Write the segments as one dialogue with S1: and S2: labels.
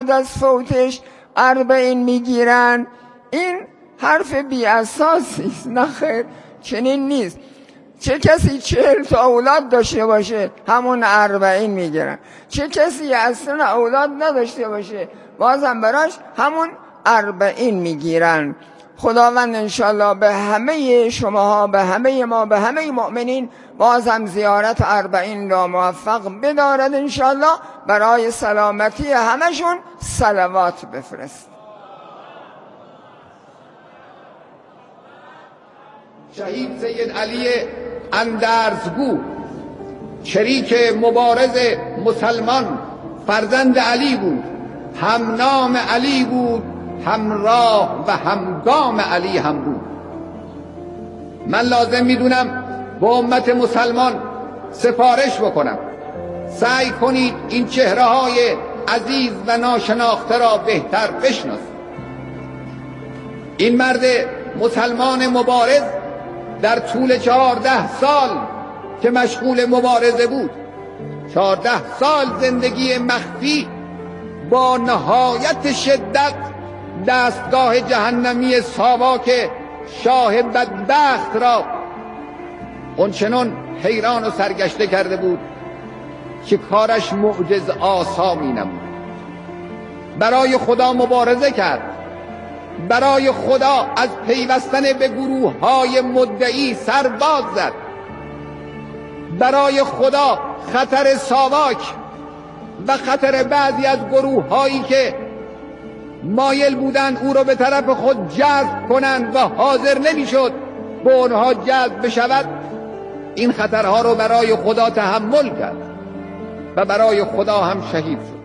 S1: از فوتش 40 میگیرن. این حرف بی اساسی است. نه خیر، چنین نیست. چه کسی 40 تا اولاد داشته باشه همون 40 میگیرن، چه کسی اصلا اولاد نداشته باشه بازم براش همون 40 میگیرن. خداوند انشالله به همه شماها، به همه ما، به همه مؤمنین بازم زیارت 40 را موفق بدارد انشالله. برای سلامتی همشون صلوات بفرست.
S2: شهید سید علی اندرزگو، شریک مبارز مسلمان، فرزند علی بود، هم نام علی بود، همراه و همگام علی هم بود. من لازم میدونم به امت مسلمان سفارش بکنم، سعی کنید این چهره‌های عزیز و ناشناخته را بهتر بشناسید. این مرد مسلمان مبارز در طول 14 سال که مشغول مبارزه بود، 14 سال زندگی مخفی، با نهایت شدت دستگاه جهنمی ساواک شاه بدبخت را اونچنان حیران و سرگشته کرده بود که کارش معجز آسا می نمود. برای خدا مبارزه کرد، برای خدا از پیوستن به گروه های مدعی سرباز زد، برای خدا خطر ساواک و خطر بعضی از گروه هایی که مایل بودند او را به طرف خود جذب کنند و حاضر نمیشد به آنها جذب بشود، این خطرها رو برای خدا تحمل کرد و برای خدا هم شهید شد.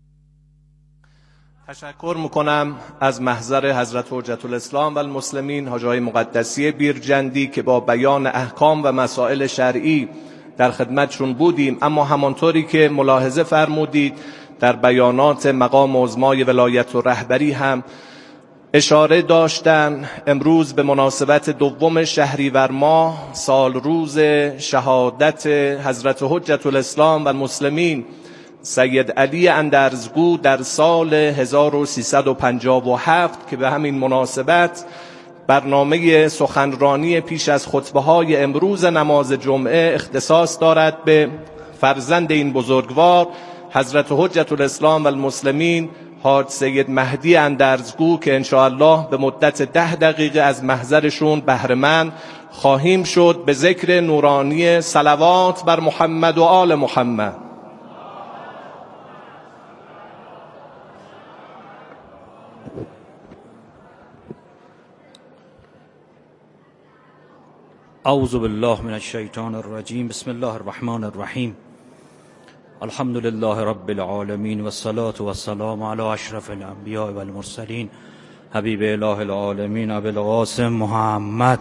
S3: تشکر میکنم از محضر حضرت حجت الاسلام و المسلمین حاجی آقای مقدسی بیرجندی که با بیان احکام و مسائل شرعی در خدمتشون بودیم. اما همانطوری که ملاحظه فرمودید در بیانات مقام عظمای ولایت و رهبری هم اشاره داشتن، امروز به مناسبت 2 شهریور ماه، سال روز شهادت حضرت حجت الاسلام و المسلمین سید علی اندرزگو در سال 1357 که به همین مناسبت برنامه سخنرانی پیش از خطبه‌های امروز نماز جمعه اختصاص دارد به فرزند این بزرگوار حضرت حجت الاسلام و المسلمین حاج سید مهدی اندرزگو که انشاءالله به مدت 10 دقیقه از محضرشون بهره‌مند خواهیم شد به ذکر نورانی صلوات بر محمد و آل محمد.
S4: اعوذ بالله من الشیطان الرجیم. بسم الله الرحمن الرحیم. الحمد لله رب العالمین والصلاة والسلام علی اشرف الانبیاء والمرسلین حبیب اله العالمین ابی القاسم محمد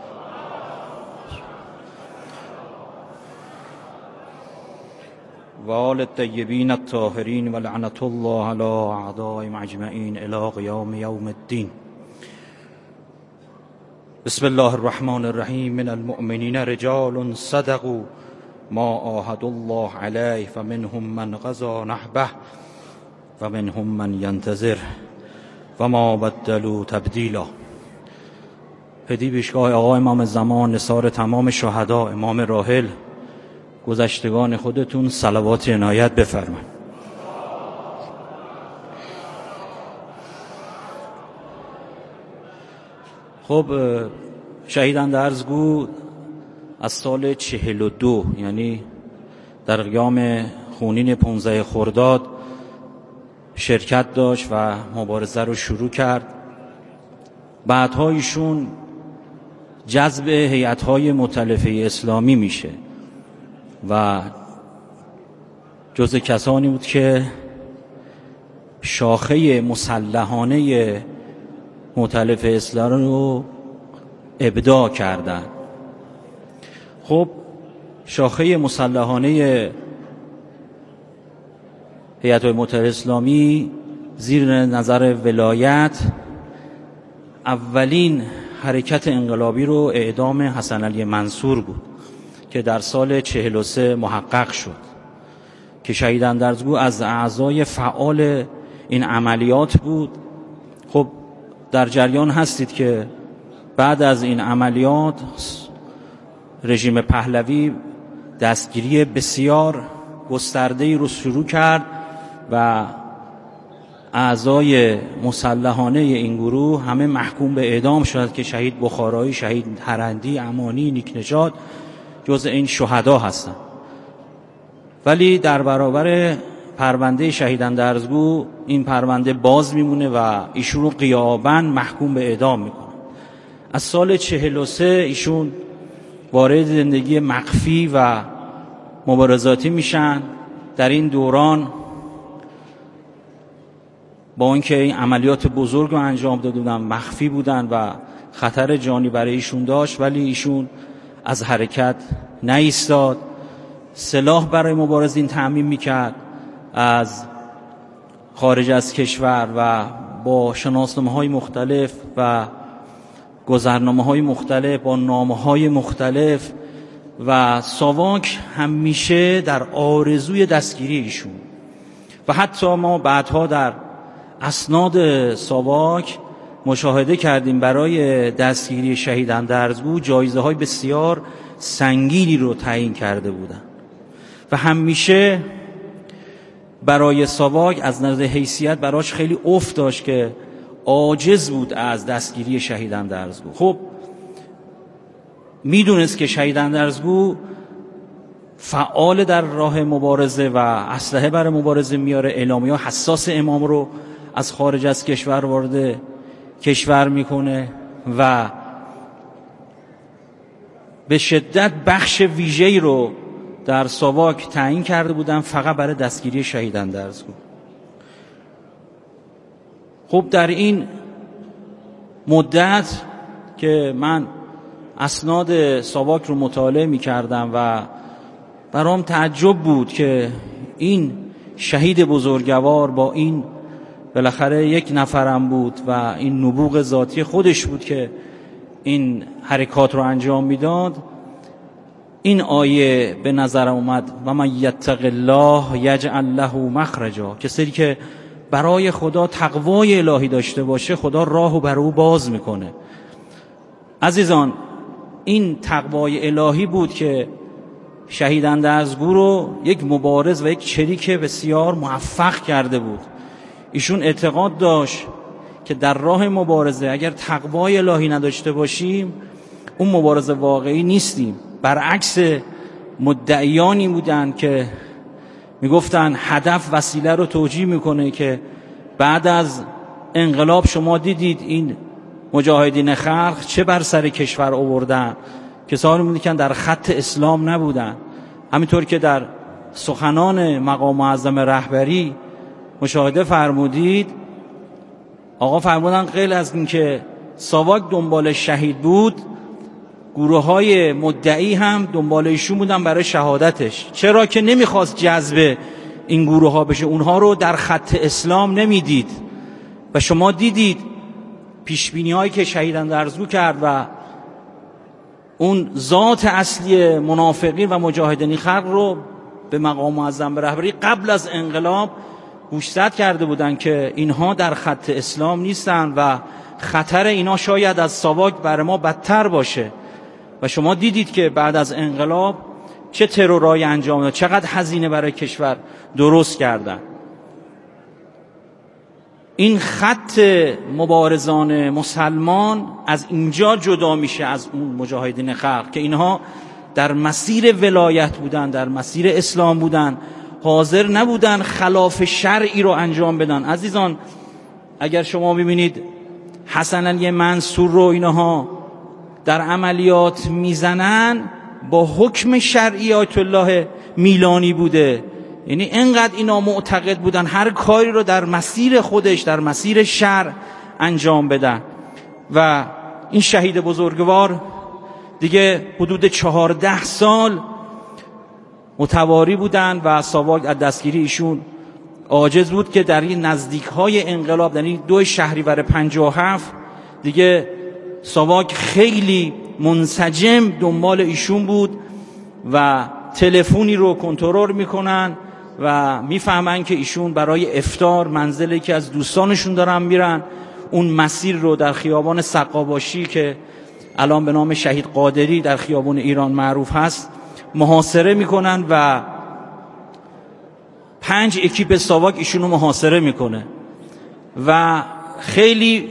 S4: و آل الطیبین الطاهرین و لعنة الله علی اعدائهم اجمعین الی قیام یوم الدین. بسم الله الرحمن الرحیم. من المؤمنین رجال صدقوا ما عاهدوا الله علیه فمنهم من قضى نحبه ومنهم من ینتظر وما بدلوا تبدیلا. هدیه پیشگاه آقا امام زمان، نثار تمام شهدا، امام راحل، گذشتگان خودتون صلوات عنایت بفرمایید. خب شهید اندرزگو از سال 42 یعنی در قیام خونین 15 خرداد شرکت داشت و مبارزه رو شروع کرد. بعدها ایشون جذب هیئت‌های مؤتلفه اسلامی میشه و جزء کسانی بود که شاخه مسلحانه مؤتلف اسلامی رو ابداع کردن. خب شاخه مسلحانه هیئت‌های مؤتلفه اسلامی زیر نظر ولایت اولین حرکت انقلابی رو اعدام حسن علی منصور بود که در سال 43 محقق شد که شهید اندرزگو از اعضای فعال این عملیات بود. خب در جریان هستید که بعد از این عملیات رژیم پهلوی دستگیری بسیار گسترده‌ای رو شروع کرد و اعضای مسلحانه این گروه همه محکوم به اعدام شد که شهید بخارایی، شهید هرندی، امانی، نیکنژاد جزء این شهدا هستند. ولی در برابر پرونده شهید اندرزگو این پرونده باز میمونه و ایشون رو غیاباً محکوم به اعدام میکنه. از سال 43 ایشون وارد زندگی مخفی و مبارزاتی میشن. در این دوران با اینکه این عملیات بزرگ رو انجام داده بودن، مخفی بودن و خطر جانی برای ایشون داشت، ولی ایشون از حرکت نایستاد. سلاح برای مبارزین تأمین میکرد از خارج از کشور و با شناسنامه‌های مختلف و گذرنامه‌های مختلف با نامه‌های مختلف و ساواک همیشه در آرزوی دستگیری ایشون. و حتی ما بعدها در اسناد ساواک مشاهده کردیم برای دستگیری شهید اندرزگو جایزه‌های بسیار سنگینی رو تعیین کرده بودند و همیشه برای ساواک از نظر حیثیت براش خیلی افت داشت که عاجز بود از دستگیری شهید اندرزگو. خب میدونست که شهید اندرزگو فعال در راه مبارزه و اسلحه برای مبارزه میاره، اعلامیه حساس امام رو از خارج از کشور وارد کشور میکنه و به شدت بخش ویژه‌ای رو در ساواک تعیین کرده بودن فقط برای دستگیری شهید اندرزگو. خب در این مدت که من اسناد ساواک رو مطالعه می کردم و برام تعجب بود که این شهید بزرگوار با این بالاخره یک نفرم بود و این نبوغ ذاتی خودش بود که این حرکات رو انجام میداد. این آیه به نظر اومد و من یتق الله یجعل له مخرجا، کسی که برای خدا تقوای الهی داشته باشه خدا راهو برای او باز میکنه. عزیزان این تقوای الهی بود که شهید اندرزگو رو یک مبارز و یک چریک بسیار موفق کرده بود. ایشون اعتقاد داشت که در راه مبارزه اگر تقوای الهی نداشته باشیم اون مبارزه واقعی نیستیم. برعکس مدعیانی بودن که میگفتن هدف وسیله رو توجیه میکنه که بعد از انقلاب شما دیدید این مجاهدین خلق چه بر سر کشور آوردن، کسانی بودن که در خط اسلام نبودن. همینطور که در سخنان مقام معظم رهبری مشاهده فرمودید، آقا فرمودن غیر از این که ساواک دنبال شهید بود، گروه های مدعی هم دنبال ایشون بودن برای شهادتش. چرا که نمیخواست جذب این گروه ها بشه، اونها رو در خط اسلام نمیدید. و شما دیدید پیشبینی هایی که شهید اندرزگو کرد و اون ذات اصلی منافقین و مجاهدین خلق رو به مقام معظم رهبری قبل از انقلاب گوشزد کرده بودن که اینها در خط اسلام نیستن و خطر اینا شاید از ساواک بر ما بدتر باشه. و شما دیدید که بعد از انقلاب چه ترورایی انجام داد، چقدر هزینه برای کشور درست کردن. این خط مبارزان مسلمان از اینجا جدا میشه از اون مجاهدین خلق که اینها در مسیر ولایت بودن، در مسیر اسلام بودن، حاضر نبودن خلاف شرعی رو انجام بدن. عزیزان اگر شما ببینید حسن علی منصور رو اینها در عملیات میزنن با حکم شرعی آیت الله میلانی بوده، یعنی انقدر اینا معتقد بودن هر کاری رو در مسیر خودش در مسیر شرع انجام بدن. و این شهید بزرگوار دیگه حدود 14 سال متواری بودن و ساواک از دستگیری ایشون عاجز بود که در این نزدیک‌های انقلاب، یعنی 2 شهریور 57 دیگه ساواک خیلی منسجم دنبال ایشون بود و تلفنی رو کنترل میکنن و میفهمن که ایشون برای افطار منزل که از دوستانشون دارن میرن، اون مسیر رو در خیابان سقاباشی که الان به نام شهید قادری در خیابان ایران معروف هست محاصره میکنن و 5 اکیپ ساواک ایشون رو محاصره میکنه و خیلی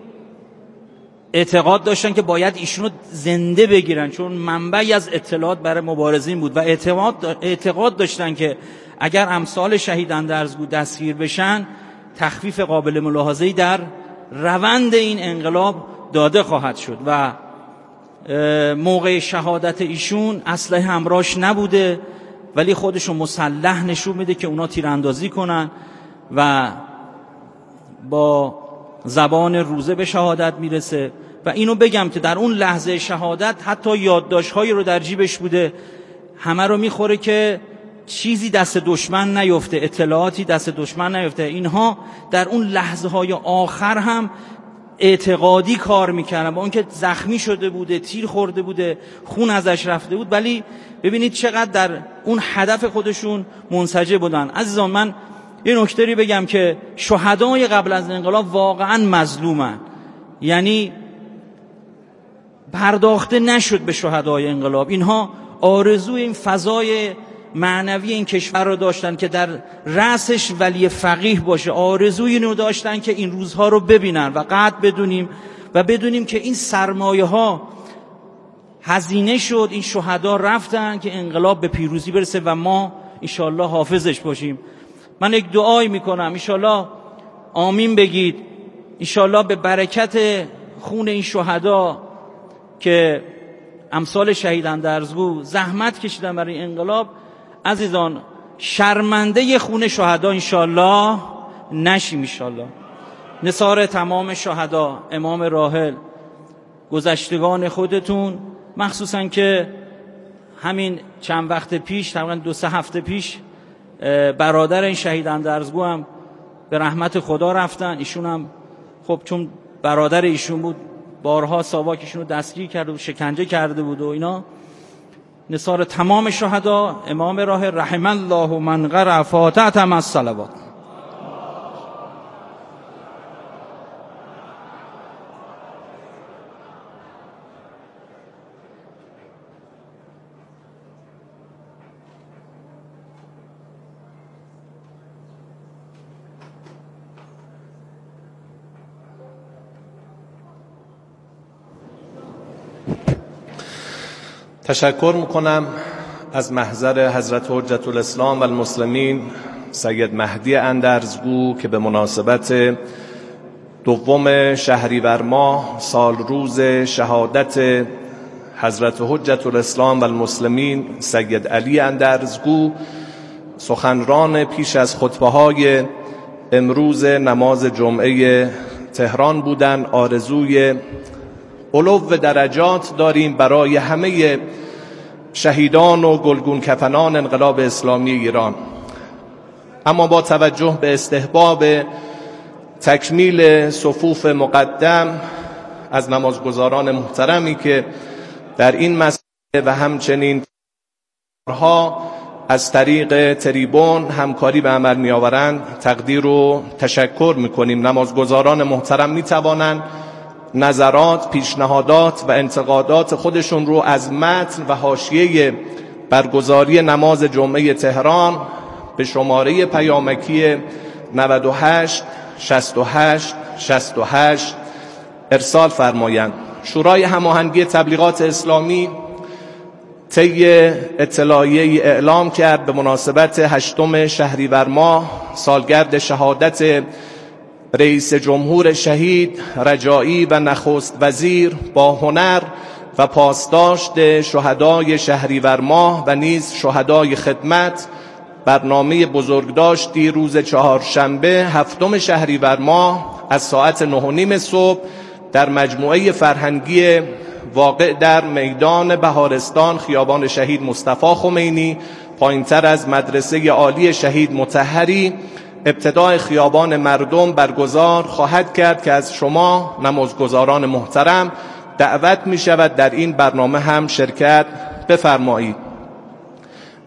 S4: اعتقاد داشتن که باید ایشون رو زنده بگیرن چون منبعی از اطلاعات برای مبارزین بود و اعتقاد داشتن که اگر امثال شهید اندرزگو دستگیر بشن تخفیف قابل ملاحظه‌ای در روند این انقلاب داده خواهد شد و موقع شهادت ایشون اسلحه همراهش نبوده ولی خودشو مسلح نشون میده که اونا تیراندازی کنن و با زبان روزه به شهادت میرسه. و اینو بگم که در اون لحظه شهادت حتی یادداشت‌هایی رو در جیبش بوده، همه رو میخوره که چیزی دست دشمن نیفته، اطلاعاتی دست دشمن نیفته. اینها در اون لحظه‌های آخر هم اعتقادی کار میکردن، با اونکه زخمی شده بوده، تیر خورده بوده، خون ازش رفته بود، ولی ببینید چقدر در اون هدف خودشون منسجم بودن. عزیزان من یه نکته‌ای بگم که شهدای قبل از انقلاب واقعا مظلومن، یعنی پرداخته نشد به شهدای انقلاب. اینها آرزوی این فضای معنوی این کشور رو داشتن که در رأسش ولی فقیه باشه، آرزوی اینو داشتن که این روزها رو ببینن و قدر بدونیم و بدونیم که این سرمایه ها هزینه شد، این شهدا رفتن که انقلاب به پیروزی برسه و ما انشالله حافظش باشیم. من یک دعایی میکنم، انشالله آمین بگید، انشالله به برکت خون این شهدا که امثال شهید اندرزگو زحمت کشیدن برای انقلاب، عزیزان شرمنده خون شهدا انشالله نشیم. انشالله نثار تمام شهدا، امام راحل، گذشتگان خودتون، مخصوصا که همین چند وقت پیش، تقریبا 2-3 هفته پیش، برادر این شهید اندرزگو هم به رحمت خدا رفتن. ایشون هم خب چون برادر ایشون بود بارها ساواک ایشون رو دستگیر کرده و شکنجه کرده بود و اینا. نثار تمام شهدا، امام راحل رحم الله من قرأ فاتحة مع الصلوات.
S3: تشکر میکنم از محضر حضرت حجت الاسلام و المسلمین سید مهدی اندرزگو که به مناسبت 2 شهریور ماه سال روز شهادت حضرت حجت الاسلام و المسلمین سید علی اندرزگو سخنران پیش از خطبه‌های امروز نماز جمعه تهران بودن. آرزوی علو درجات داریم برای همه شهیدان و گلگون کفنان انقلاب اسلامی ایران، اما با توجه به استحباب تکمیل صفوف مقدم از نمازگزاران محترمی که در این مسئله و همچنین از طریق تریبون همکاری به عمل می آورند تقدیر و تشکر می کنیم. نمازگزاران محترم می توانند نظرات، پیشنهادات و انتقادات خودشون رو از متن و حاشیه برگزاری نماز جمعه تهران به شماره پیامکی 98 68 68 ارسال فرمایند. شورای هماهنگی تبلیغات اسلامی طی اطلاعیه‌ای اعلام کرد به مناسبت 8 شهریور ماه سالگرد شهادت رئیس جمهور شهید رجایی و نخست وزیر با هنر و پاسداشت شهدای شهریور ماه و نیز شهدای خدمت برنامه بزرگداشتی روز چهارشنبه 7 شهریور ماه از ساعت 9:30 صبح در مجموعه فرهنگی واقع در میدان بهارستان خیابان شهید مصطفی خمینی پایینتر از مدرسه عالی شهید مطهری ابتدای خیابان مردم برگزار خواهد کرد که از شما نمازگزاران محترم دعوت می شود در این برنامه هم شرکت بفرمایید.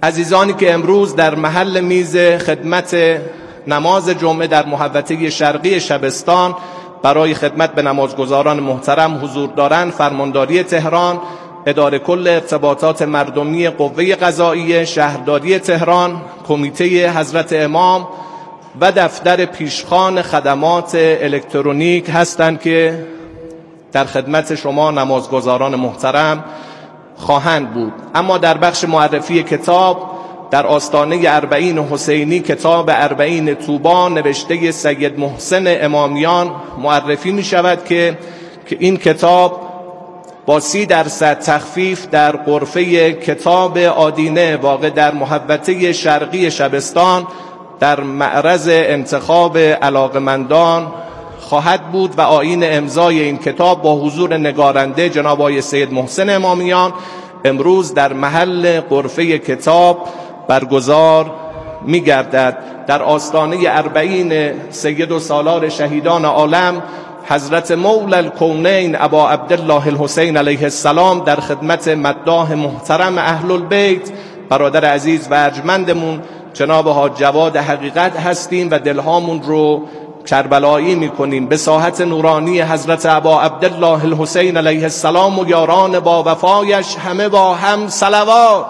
S3: عزیزانی که امروز در محل میز خدمت نماز جمعه در محوطه شرقی شبستان برای خدمت به نمازگزاران محترم حضور دارند، فرمانداری تهران، اداره کل ارتباطات مردمی قوه قضاییه شهرداری تهران، کمیته حضرت امام و دفتر پیشخوان خدمات الکترونیک هستند که در خدمت شما نمازگزاران محترم خواهند بود. اما در بخش معرفی کتاب در آستانه اربعین حسینی کتاب اربعین طوبی نوشته سید محسن امامیان معرفی می شود که این کتاب با 30% تخفیف در غرفه کتاب آدینه واقع در محوطه شرقی شبستان در معرض انتخاب علاقمندان خواهد بود و آیین امضای این کتاب با حضور نگارنده جناب آقای سید محسن امامیان امروز در محل غرفه کتاب برگزار می گردد. در آستانه اربعین سید و سالار شهیدان عالم حضرت مولا الکونین ابا عبدالله الحسین علیه السلام در خدمت مداح محترم اهل البیت برادر عزیز و ارجمندمون جناب حاج جواد حقیقت هستیم و دلهامون رو کربلایی میکنیم به ساحت نورانی حضرت ابا عبدالله الحسین علیه السلام و یاران با وفایش همه با هم صلوات.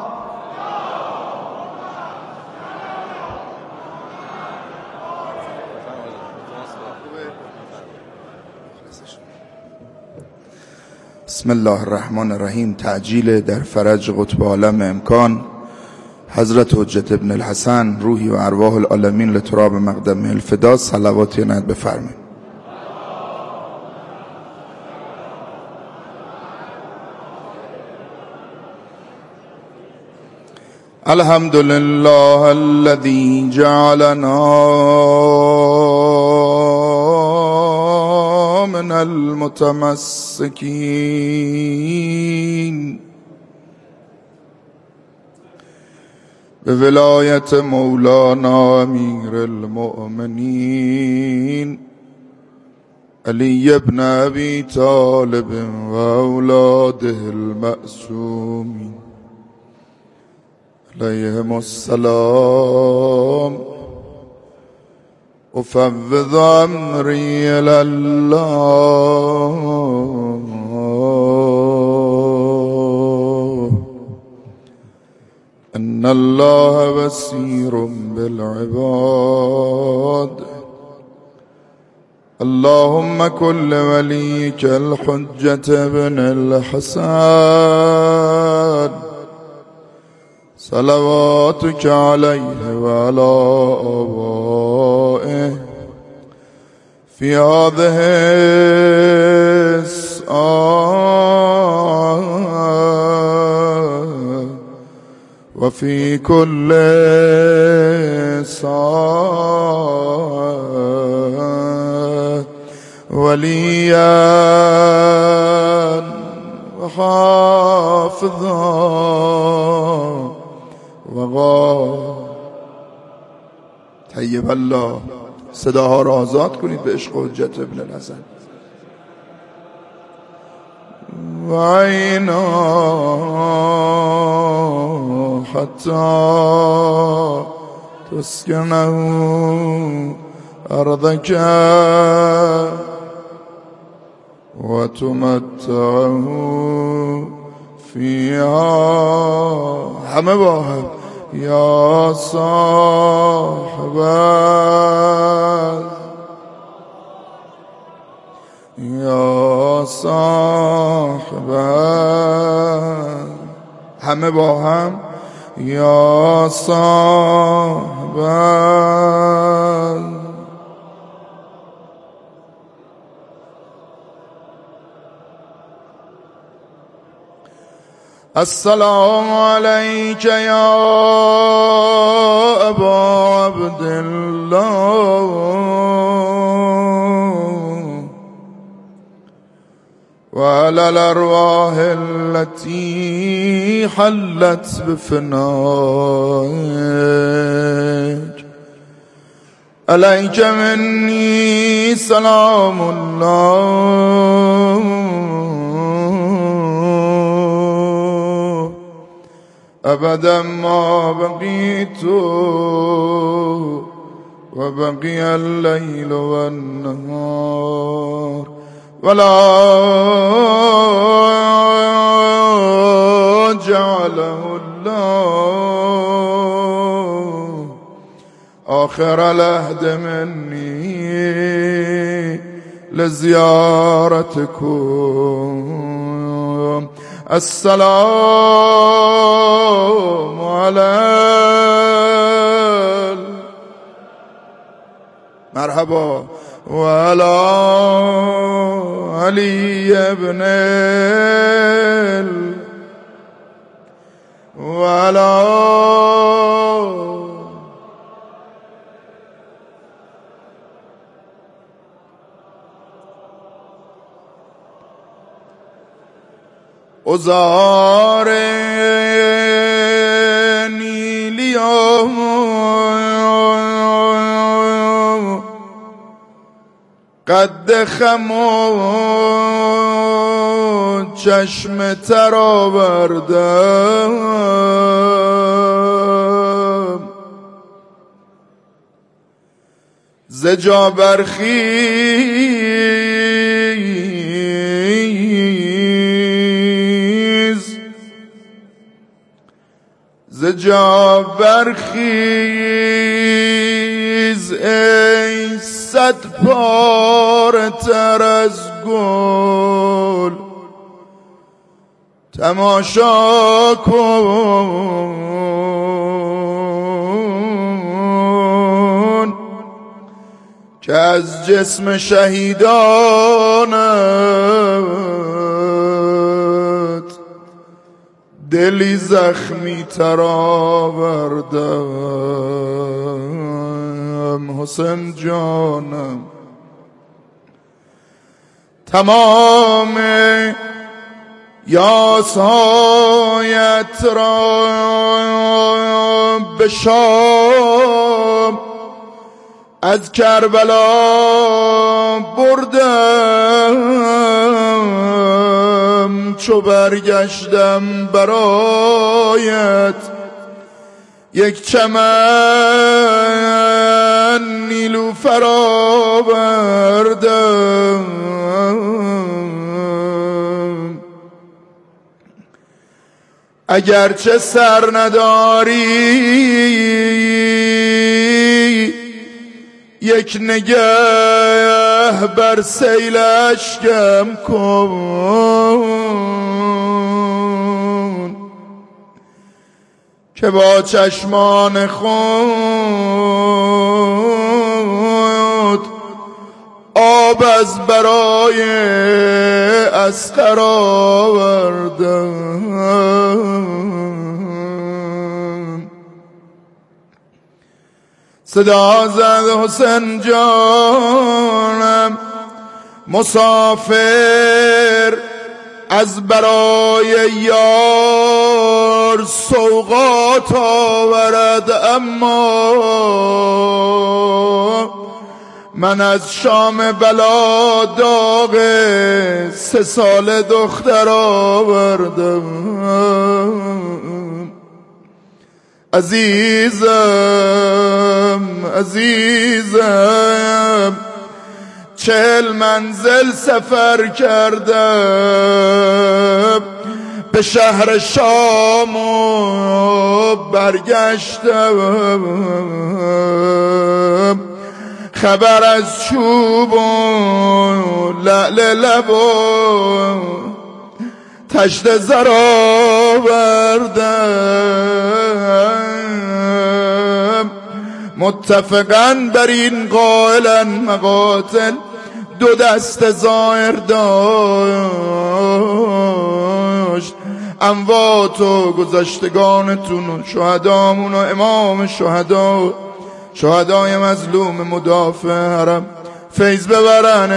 S5: بسم الله الرحمن الرحیم. تعجیل در فرج قطب عالم امکان حضرت حجت ابن الحسن روحی و ارواح العالمین لتراب مقدمه الفدا صلوات عنایت بفرمایید. الحمد لله الذي جعلنا من المتمسكين بولایت مولانا امیر المؤمنین علی ابن ابی طالب و اولاده المعصومین علیهم السلام. افوض امری الی الله ان الله بصیر بالعباد. اللهم كل وليك الحجة ابن الحسن صلواتك عليه وعلى آبائه في هذه الساعة وفي كل ساعة وليا وحافظا طیب الله. صداها را آزاد کنید به عشق حجت ابن الحسن. و عینا حتی تسکنه ارضک و تمتعه فیها. همه با هم یا صاحب یا صاحب همه با هم یا صاحب السلام عليك يا أبا عبد الله وعلى الأرواح التي حلت بفنائك. عليك مني سلام الله أبدا ما بقيت وبقي الليل والنهار ولا جعله الله آخر العهد مني لزيارتكم. السلام على مرحبا وعلى علي ابن وعلى أزار اليوم قد خمود چشم تر آوردم ز جا برخیز ز جا برخیز ای صد پاره تر از گل تماشا کن که از جسم شهیدانت دلی زخمی تر آوردم. حسین جانم تمام یاسهایت را به شام از کربلا بردم چو برگشتم برایت یک چمن نیلوفر آوردم اگرچه سر نداری یک نگه بر سیل اشکم کن که با چشمان خود آب از برای اصغر آوردم. صدا زد حسین جانم مسافر از برای یار سوغات آورد اما من از شام بلا داغ 3 سال دختر آوردم. عزیزم 40 منزل سفر کردم به شهر شام و برگشتم خبر از چوب و لعل لب و تشت زر آوردم. متفقاً بر این قائلا مقاتل 2 دست زائر داشت اموات و گذشتگانتون و شهدامون و امام شهدا شهدای مظلوم مدافع حرم فیض ببرن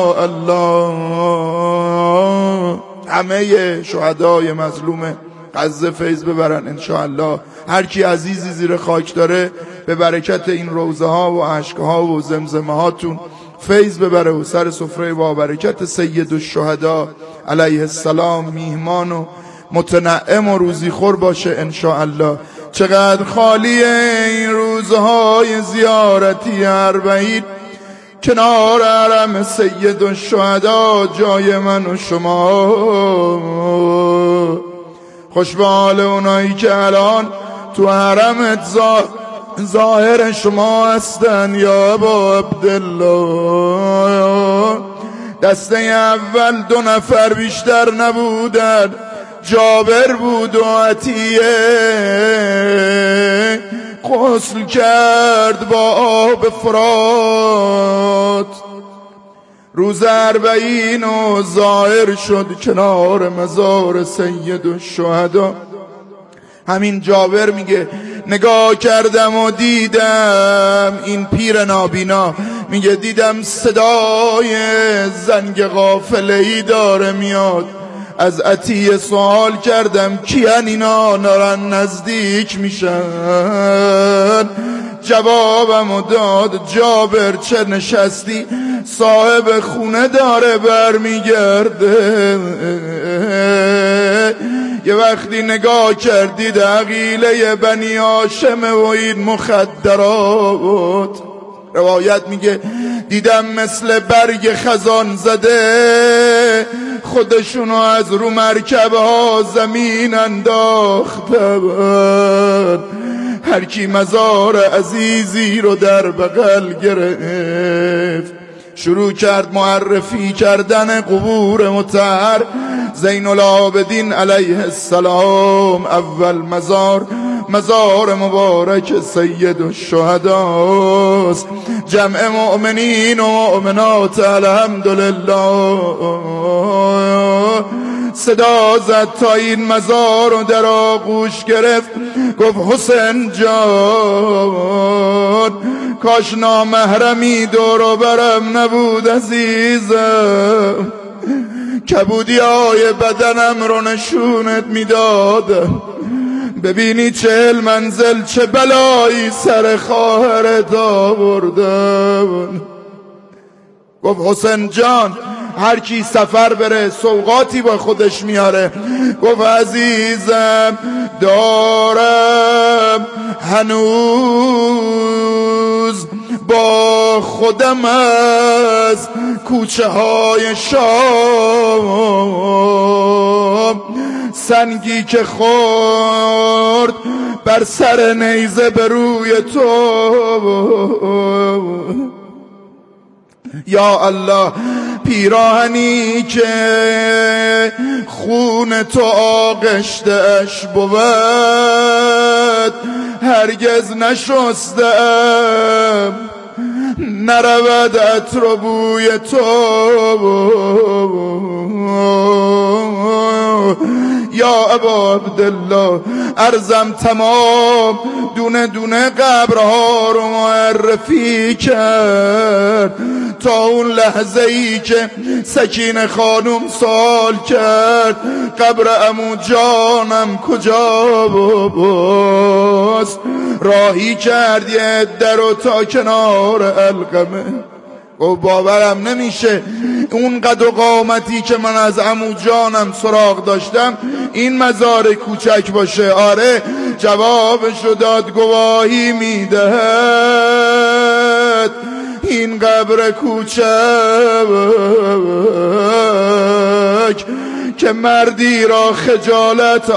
S5: انشاءالله. همه شهدای مظلوم غزه فیض ببرن انشاءالله. هر کی عزیزی زیر خاک داره به برکت این روزه ها و اشک ها و زمزمه هاتون فیض ببره و سر سفره با برکت سید الشهدا علیه السلام میهمان و متنعم و روزی خور باشه انشاءالله. چقدر خالیه این روزهای زیارتی اربعین کنار حرم سید الشهدا، جای من و شما. خوش به حال اونایی که الان تو حرمت ظاهر شما هستن یا ابا عبدالله. دسته اول 2 نفر بیشتر نبودن، جابر بود و عطیه. غسل کرد با آب فرات، روز 40 و ظاهر شد کنار مزار سید الشهدا. همین جابر میگه نگاه کردم و دیدم، این پیر نابینا میگه دیدم صدای زنگ قافله‌ای داره میاد. از عطیه سوال کردم کیان اینا نارن نزدیک میشن؟ جوابمو داد جابر چه نشستی، صاحب خونه داره برمیگرده. یه وقتی نگاه کردید عقیله بنی هاشمه و این مخدرات. روایت میگه دیدم مثل برگ خزان زده خودشونو از رو مرکبه ها زمین انداختن. هر کی مزار عزیزی رو در بغل گرفت، شروع کرد معرفی کردن قبور مطهر. زین العابدین علیه السلام اول مزار مبارک سید الشهداست. جمع مؤمنین و مؤمنات الحمدلله صدا زد تا این مزار رو در آغوش گرفت. گفت حسین جان کاش نامحرمی دور و برم نبود عزیزم، کبودی های بدنم رو نشونت میدادم. ببینی 40 منزل چه بلایی سر خواهرت آوردم. گفت حسین جان هر کی سفر بره سوغاتی با خودش میاره. گفت عزیزم دارم هنوز با خودم از کوچه های شام، سنگی که خورد بر سر نیزه به روی تو. یا الله پیراهنی که خون تو آغشتش بود هرگز نشستم، نرود عطر و بوی تو. یا ابا عبدالله عرضم تمام دونه دونه قبرها رو معرفی کرد تا اون لحظه ای که سکینه خانم سوال کرد قبر عمو جانم کجا باست. راهی کرد یه درو تا کنار القمه. و باورم نمیشه اون قد و قامتی که من از عمو جانم سراغ داشتم این مزار کوچک باشه. آره جوابشو داد، گواهی میدهد این قبر کوچک که مردی را خجالت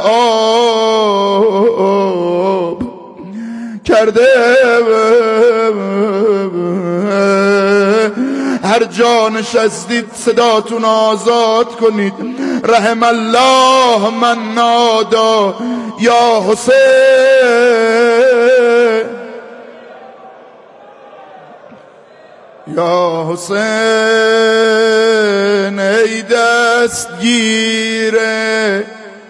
S5: آب کرده. هر جا نشستید صداتون آزاد کنید. رحم الله من نادا یا حسین، یا حسین ای دستگیره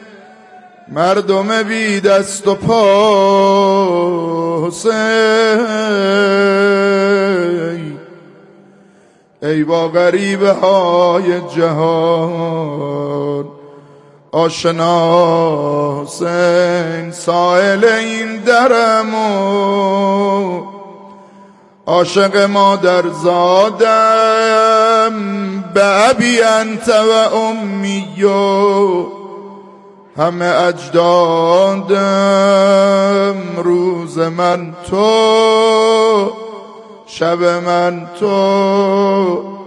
S5: مردم بی دست و پا. حسین ای با غریبه های جهان آشنا. حسین سائل این درم و عاشق مادر زادم به ابی انت و امی همه اجدادم، روز من تو، شب من تو،